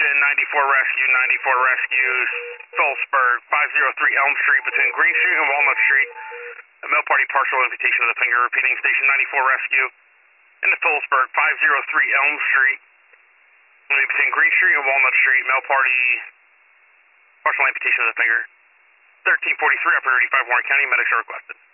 Station 94 Rescue, 94 Rescue, Phillipsburg, 503 Elm Street between Green Street and Walnut Street. A male party partial amputation of the finger. Repeating, Station 94 Rescue in the Phillipsburg, 503 Elm Street between Green Street and Walnut Street. Male party partial amputation of the finger. 1343, Upper 35, Warren County. Medics are requested.